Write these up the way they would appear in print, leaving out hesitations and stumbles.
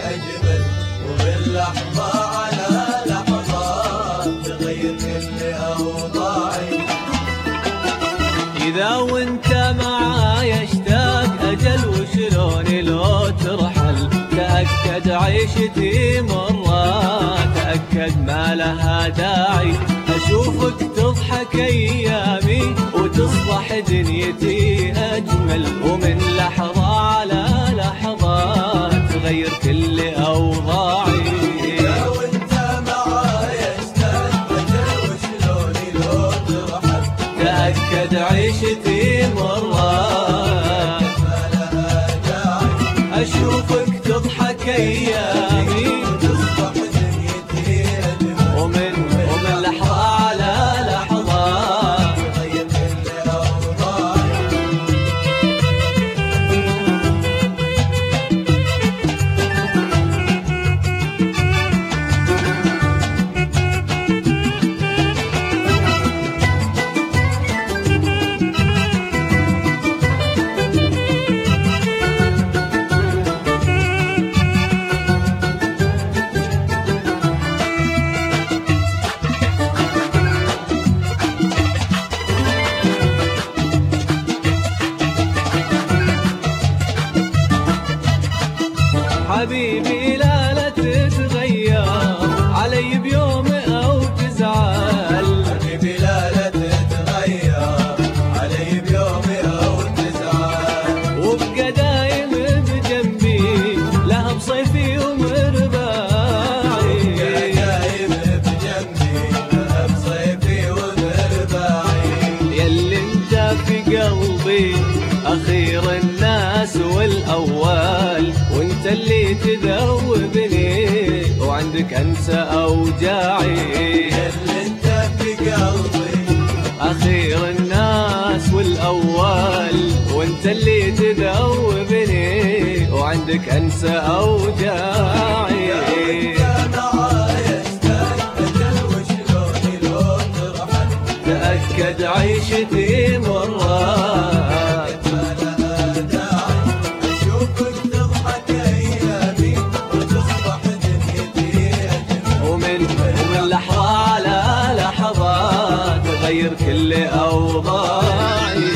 أجمل، وباللحظة على لحظة تغير كل أوضاعي. إذا وانت معاي اشتاق أجل، وشلوني لو ترحل تأكد عيشتي مرة، تأكد ما لها داعي. أشوفك تضحك أيامي وتصبح دنيتي أجمل، ومن لحظة على لحظة تغير كل أوضاعي. إذا وانت معاي اشتاق أجل، وشلوني لو ترحل تأكد عيشتي مرة، أشوفك تضحك أيامي تصبح دنيتي أجمل، ومن لحظة على لحظة تغير كل أوضاعي. حبيبي لا تتغير علي بيوم أو تزعل، حبيبي لا تتغير علي بيوم أو تزعل، وابقى دايم بجنبي لا بصيفي ومرباعي. دايم بجنبي لا بصيفي ومرباعي. ياللي انت في قلبي أخير الناس والأول، وانت اللي تذوبني وعندك انسى أوجاعي. اللي انت في قلبي أخير الناس والأول، وانت اللي تذوبني وعندك انسى أوجاعي. انت معاي اشتاق أجل، وشلوني لو ترحل تأكد عيشتي مرة، أشوفك تضحك أيامي وتصبح دنيتي أجمل، ومن لحظة على لحظة تغير كل أوضاعي.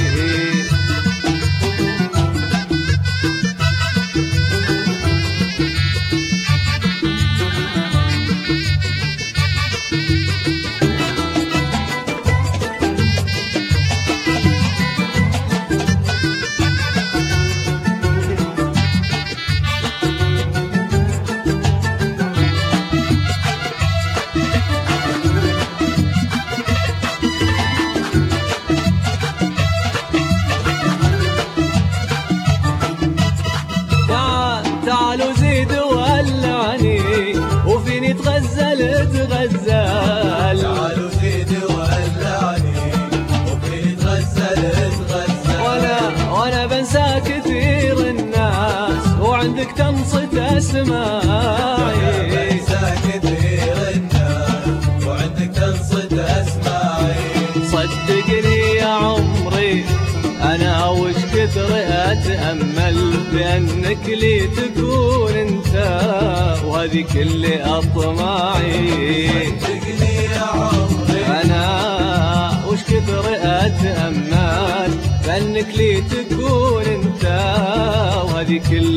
تعالوا زيد ولعني وفيني تغزل تغزل، تعالوا زيد ولعني وفيني تغزل وانا بنسى كثير الناس وعندك تنصت اسماعي. بنسى كثير الناس وعندك تنصت اسماعي. صدقني يا عمري أنا وش كثر أتأمل بأنك لي تكون أنت، وهذه كل أطماعي. صدقني يا عمري أنا وش كثر أتأمل بأنك لي تكون أنت، وهذه كل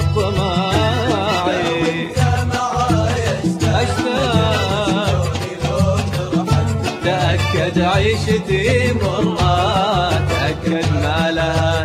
أطماعي. أشتاق تأكد عيشتي مرة، تأكد ما لها